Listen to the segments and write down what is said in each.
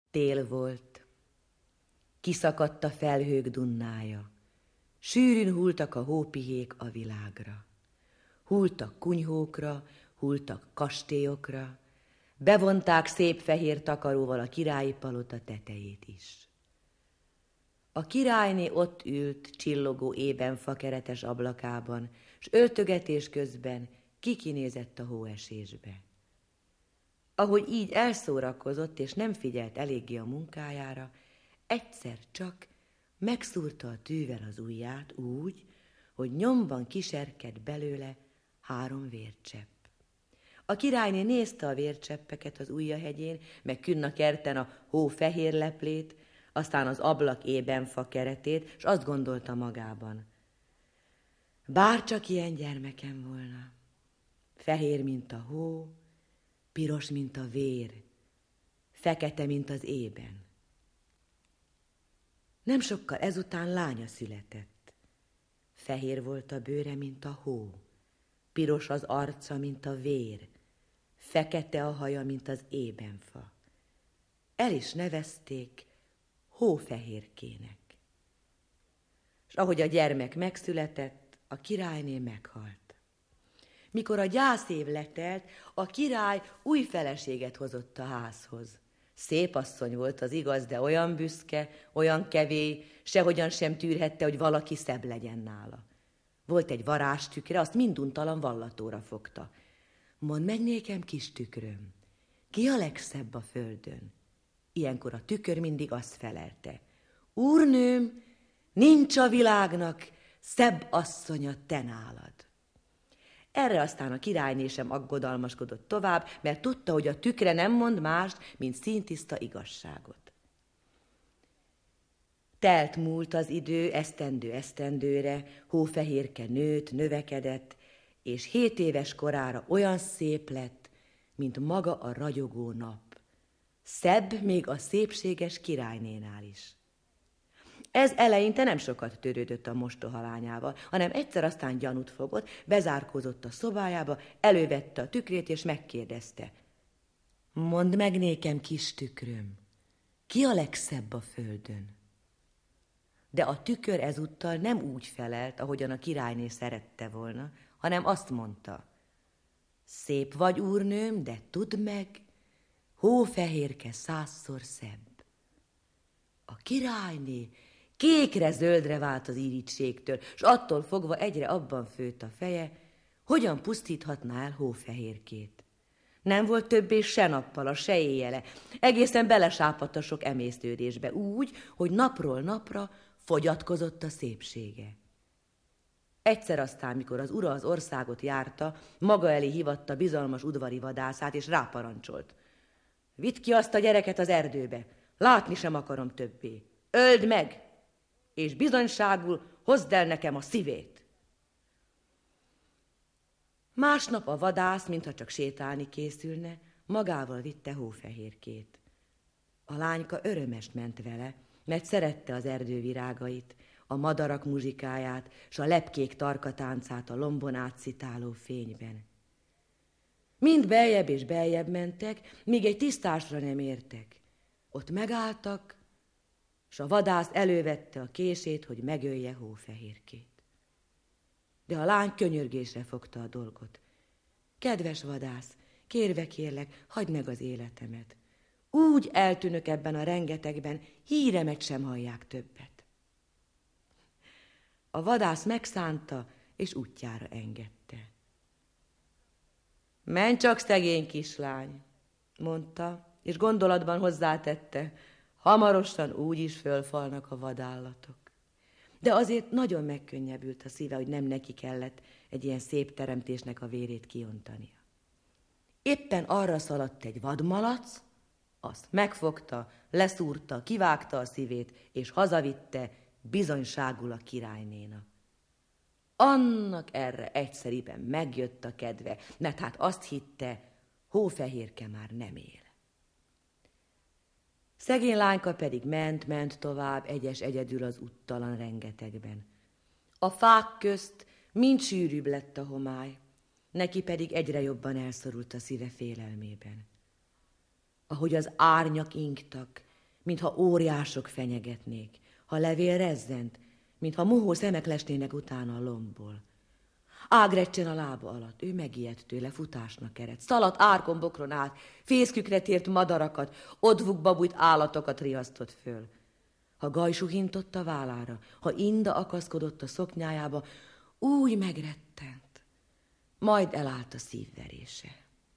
Tél volt, kiszakadt a felhők dunnája, sűrűn hultak a hópihék a világra. Hultak kunyhókra, hultak kastélyokra, bevonták szép fehér takaróval a királyi palota tetejét is. A királyné ott ült csillogó ébenfa keretes ablakában, s öltögetés közben kikinézett a hóesésbe. Ahogy így elszórakozott, és nem figyelt eléggé a munkájára, egyszer csak megszúrta a tűvel az ujját úgy, hogy nyomban kiserkedt belőle 3 vércsepp. A királyné nézte a vércseppeket az ujjahegyén, meg künn a kerten a hó fehér leplét, aztán az ablak ébenfa keretét, s azt gondolta magában. Bárcsak ilyen gyermekem volna, fehér, mint a hó, piros, mint a vér, fekete, mint az ében. Nem sokkal ezután lánya született. Fehér volt a bőre, mint a hó, piros az arca, mint a vér, fekete a haja, mint az ébenfa. El is nevezték Hófehérkének. És ahogy a gyermek megszületett, a királyné meghalt. Mikor a gyászév letelt, a király új feleséget hozott a házhoz. Szép asszony volt az igaz, de olyan büszke, olyan kevély, sehogyan sem tűrhette, hogy valaki szebb legyen nála. Volt egy varázstükre, azt minduntalan vallatóra fogta. Mondd meg nékem, kis tükröm, ki a legszebb a földön? Ilyenkor a tükör mindig azt felelte. Úrnőm, nincs a világnak szebb asszonya te nálad. Erre aztán a királyné sem aggodalmaskodott tovább, mert tudta, hogy a tükre nem mond mást, mint színtiszta igazságot. Telt múlt az idő, esztendő esztendőre, Hófehérke nőtt, növekedett, és 7 éves korára olyan szép lett, mint maga a ragyogó nap. Szebb még a szépséges királynénál is. Ez eleinte nem sokat törődött a mostoha lányával, hanem egyszer aztán gyanút fogott, bezárkózott a szobájába, elővette a tükrét és megkérdezte. Mondd meg nékem, kis tükröm, ki a legszebb a földön? De a tükör ezúttal nem úgy felelt, ahogyan a királyné szerette volna, hanem azt mondta. Szép vagy, úrnőm, de tudd meg, Hófehérke 100-szor szebb. A királyné kékre-zöldre vált az irítségtől, s attól fogva egyre abban főtt a feje, hogyan pusztíthatná el Hófehérkét. Nem volt többé se nappala, se éjjele, egészen belesápadt a sok emésztődésbe úgy, hogy napról napra fogyatkozott a szépsége. Egyszer aztán, mikor az ura az országot járta, maga elé hívatta bizalmas udvari vadászát, és ráparancsolt. Vidd ki azt a gyereket az erdőbe, látni sem akarom többé. Öld meg, és bizonyságul hozd el nekem a szívét. Másnap a vadász, mintha csak sétálni készülne, magával vitte Hófehérkét. A lányka örömest ment vele, mert szerette az erdő virágait, a madarak muzsikáját, s a lepkék tarkatáncát a lombon átszitáló fényben. Mind beljebb és beljebb mentek, míg egy tisztásra nem értek. Ott megálltak, s a vadász elővette a kését, hogy megölje Hófehérkét. De a lány könyörgésre fogta a dolgot. Kedves vadász, kérve kérlek, hagyd meg az életemet. Úgy eltűnök ebben a rengetegben, híremet sem hallják többet. A vadász megszánta, és útjára engedte. Menj csak, szegény kislány, mondta, és gondolatban hozzátette, hamarosan úgy is fölfalnak a vadállatok. De azért nagyon megkönnyebbült a szíve, hogy nem neki kellett egy ilyen szép teremtésnek a vérét kiontania. Éppen arra szaladt egy vadmalac, azt megfogta, leszúrta, kivágta a szívét, és hazavitte bizonyságul a királynénak. Annak erre egyszeriben megjött a kedve, mert hát azt hitte, Hófehérke már nem él. Szegény lányka pedig ment tovább, egyedül az úttalan rengetegben. A fák közt mind sűrűbb lett a homály, neki pedig egyre jobban elszorult a szíve félelmében. Ahogy az árnyak ingtak, mintha óriások fenyegetnék. Ha levél rezzent, mintha mohó szemek lesnének utána a lombból. Ágrecsen a lába alatt, ő megijedt tőle, futásnak eredt. Szaladt árkon bokron át, fészkükre tért madarakat, odvukba bújt állatokat riasztott föl. Ha gajsú hintott a vállára, ha inda akaszkodott a szoknyájába, úgy megrettent, majd elállt a szívverése.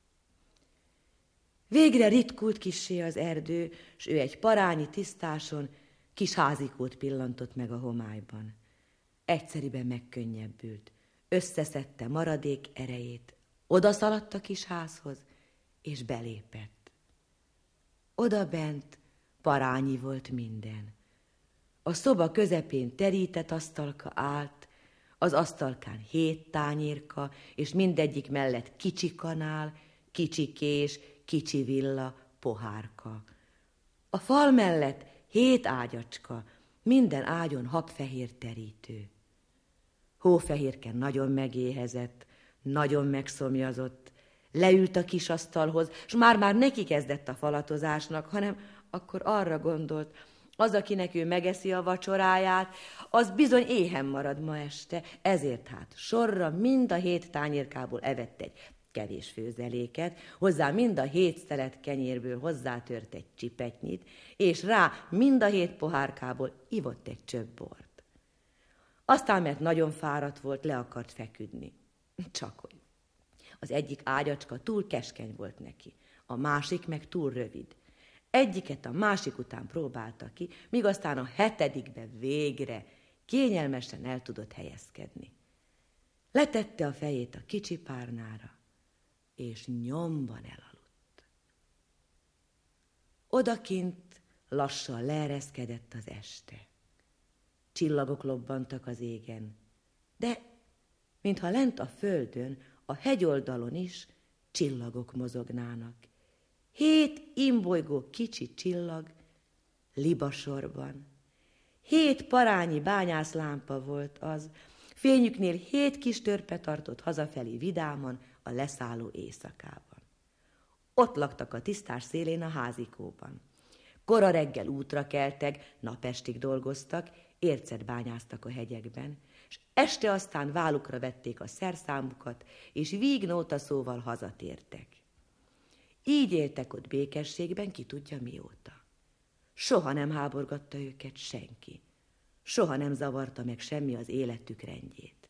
Végre ritkult kissé az erdő, s ő egy parányi tisztáson kis házikót pillantott meg a homályban. Egyszeriben megkönnyebbült, összeszedte maradék erejét, odaszaladt a kis házhoz, és belépett. Oda bent parányi volt minden. A szoba közepén terített asztalka állt, az asztalkán 7 tányérka, és mindegyik mellett kicsi kanál, kicsi kés, kicsi villa, pohárka. A fal mellett 7 ágyacska, minden ágyon habfehér terítő. Hófehérke nagyon megéhezett, nagyon megszomjazott, leült a kis asztalhoz, s már neki kezdett a falatozásnak, hanem akkor arra gondolt, az, akinek ő megeszi a vacsoráját, az bizony éhen marad ma este, ezért hát sorra mind a 7 tányérkából evett egy kevés főzeléket, hozzá mind a 7 szelet kenyérből hozzátört egy csipetnyit, és rá mind a 7 pohárkából ivott egy csöpp bort. Aztán, mert nagyon fáradt volt, le akart feküdni. Csakhogy. Az egyik ágyacska túl keskeny volt neki, a másik meg túl rövid. Egyiket a másik után próbálta ki, míg aztán a 7. végre kényelmesen el tudott helyezkedni. Letette a fejét a kicsi párnára, és nyomban elaludt. Odakint lassan leereszkedett az este. Csillagok lobbantak az égen, de mintha lent a földön, a hegyoldalon is csillagok mozognának. 7 imbolygó kicsi csillag libasorban. 7 parányi bányászlámpa volt az, fényüknél 7 kis törpe tartott hazafelé vidáman a leszálló éjszakában. Ott laktak a tisztás szélén a házikóban. Kora reggel útra keltek, napestig dolgoztak, ércet bányáztak a hegyekben, és este aztán vállukra vették a szerszámukat, és vígnóta szóval hazatértek. Így éltek ott békességben, ki tudja mióta. Soha nem háborgatta őket senki. Soha nem zavarta meg semmi az életük rendjét.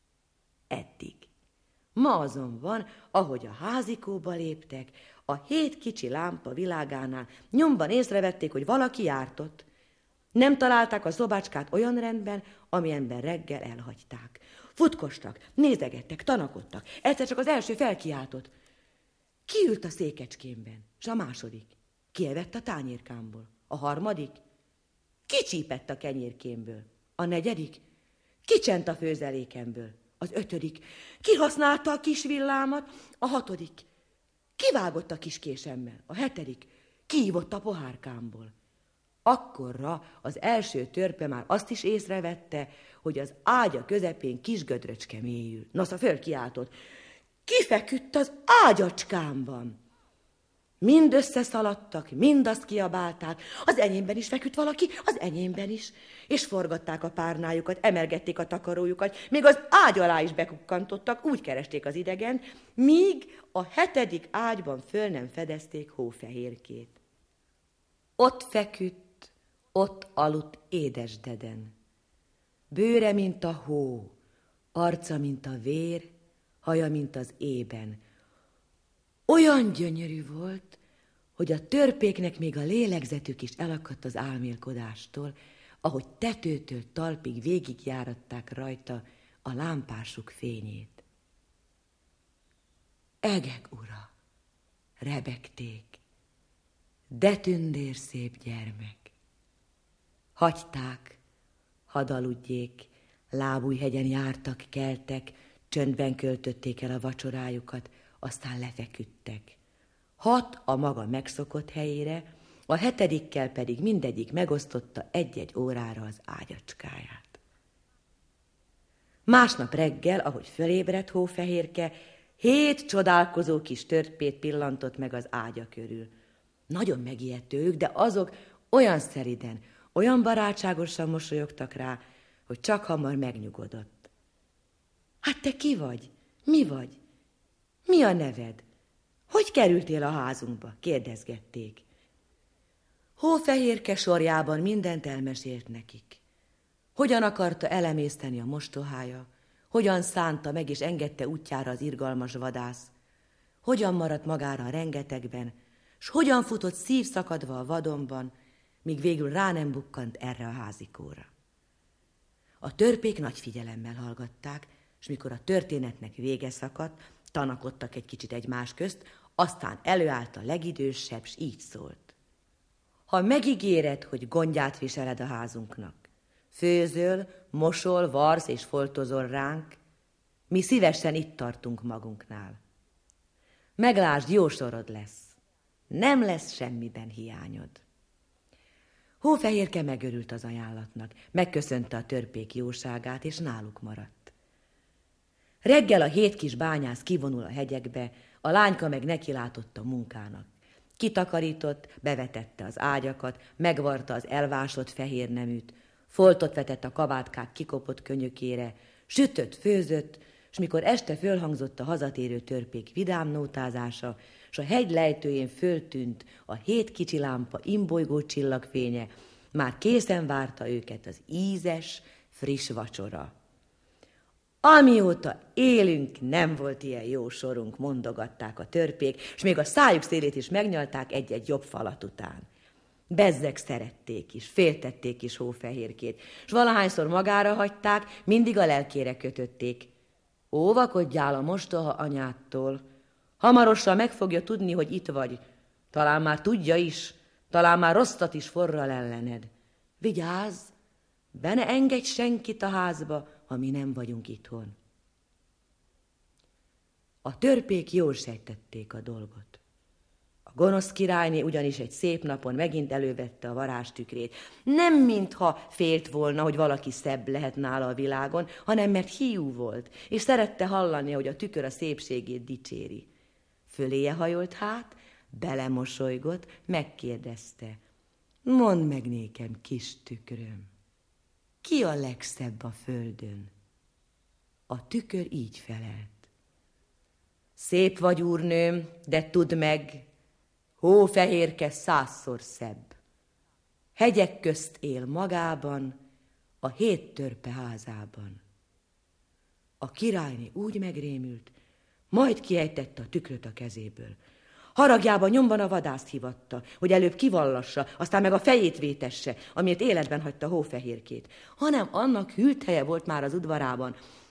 Eddig. Ma azonban, ahogy a házikóba léptek, a 7 kicsi lámpa világánál nyomban észrevették, hogy valaki járt ott. Nem találták a szobácskát olyan rendben, amilyenben reggel elhagyták. Futkostak, nézegettek, tanakodtak. Egyszer csak az első felkiáltott. Ki ült a székecskémben? S a második? Ki evett a tányérkámból? A harmadik? Ki csípett a kenyérkémből? A negyedik? Ki csent a főzelékemből? Az 5. Ki használta a kis villámat? A 6. Ki vágott a kis késemmel? A 7. Ki ivott a pohárkámból? Akkorra az első törpe már azt is észrevette, hogy az ágya közepén kis gödröcske mélyül. Nosza fölkiáltott. Ki feküdt az ágyacskámban? Mind összeszaladtak, mind azt kiabálták. Az enyémben is feküdt valaki, az enyémben is. És forgatták a párnájukat, emelgették a takarójukat, még az ágy alá is bekukkantottak, úgy keresték az idegen, míg a 7. ágyban föl nem fedezték Hófehérkét. Ott feküdt, ott aludt édesdeden. Bőre, mint a hó, arca, mint a vér, haja, mint az ében. Olyan gyönyörű volt, hogy a törpéknek még a lélegzetük is elakadt az álmélkodástól, ahogy tetőtől talpig végigjáratták rajta a lámpásuk fényét. Egek ura, rebegték, de tündér szép gyermek. Hagyták, hadd aludjék, Lábújhegyen jártak, keltek, csöndben költötték el a vacsorájukat, aztán lefeküdtek. 6 a maga megszokott helyére, a 7. pedig mindegyik megosztotta 1-1 órára az ágyacskáját. Másnap reggel, ahogy fölébredt Hófehérke, 7 csodálkozó kis törpét pillantott meg az ágya körül. Nagyon megijedt ők, de azok Olyan szeriden, olyan barátságosan mosolyogtak rá, hogy csak hamar megnyugodott. Hát te ki vagy? Mi vagy? Mi a neved? Hogy kerültél a házunkba? Kérdezgették. Hófehérke sorjában mindent elmesélt nekik. Hogyan akarta elemészteni a mostohája, hogyan szánta meg és engedte útjára az irgalmas vadász, hogyan maradt magára a rengetegben, s hogyan futott szívszakadva a vadonban, míg végül rá nem bukkant erre a házikóra. A törpék nagy figyelemmel hallgatták, és mikor a történetnek vége szakadt, tanakodtak egy kicsit egymás közt, aztán előállt a legidősebb, s így szólt. Ha megígéred, hogy gondját viseled a házunknak, főzöl, mosol, varsz és foltozol ránk, mi szívesen itt tartunk magunknál. Meglásd, jó sorod lesz. Nem lesz semmiben hiányod. Hófehérke megörült az ajánlatnak, megköszönte a törpék jóságát, és náluk maradt. Reggel a 7 kis bányász kivonul a hegyekbe, a lányka meg nekilátott a munkának. Kitakarított, bevetette az ágyakat, megvarta az elvásott fehér neműt, foltot vetett a kavátkák kikopott könyökére, sütött, főzött, s mikor este fölhangzott a hazatérő törpék vidám nótázása, s a hegy lejtőjén föltűnt a 7 kicsi lámpa imbolygó csillagfénye, már készen várta őket az ízes, friss vacsora. Amióta élünk, nem volt ilyen jó sorunk, mondogatták a törpék, s még a szájuk szélét is megnyalták egy-egy jobb falat után. Bezzeg szerették is, féltették is Hófehérkét, s valahányszor magára hagyták, mindig a lelkére kötötték. Óvakodjál a mostoha anyádtól, hamarosan meg fogja tudni, hogy itt vagy. Talán már tudja is, talán már rosszat is forral ellened. Vigyázz, be ne engedj senkit a házba, ha mi nem vagyunk itthon. A törpék jól sejtették a dolgot. A gonosz királyné ugyanis egy szép napon megint elővette a varázstükrét. Nem mintha félt volna, hogy valaki szebb lehet nála a világon, hanem mert hiú volt, és szerette hallani, hogy a tükör a szépségét dicséri. Föléje hajolt hát, belemosolygott, megkérdezte. Mondd meg nékem, kis tükröm, ki a legszebb a földön? A tükör így felelt. Szép vagy, úrnőm, de tudd meg, Hófehérke 100-szor szebb. Hegyek közt él magában, a 7 törpe házában. A királyné úgy megrémült, majd kiejtette a tükröt a kezéből. Haragjában nyomban a vadászt hívatta, hogy előbb kivallassa, aztán meg a fejét vétesse, amiért életben hagyta Hófehérkét. Hanem annak hűlt helye volt már az udvarában,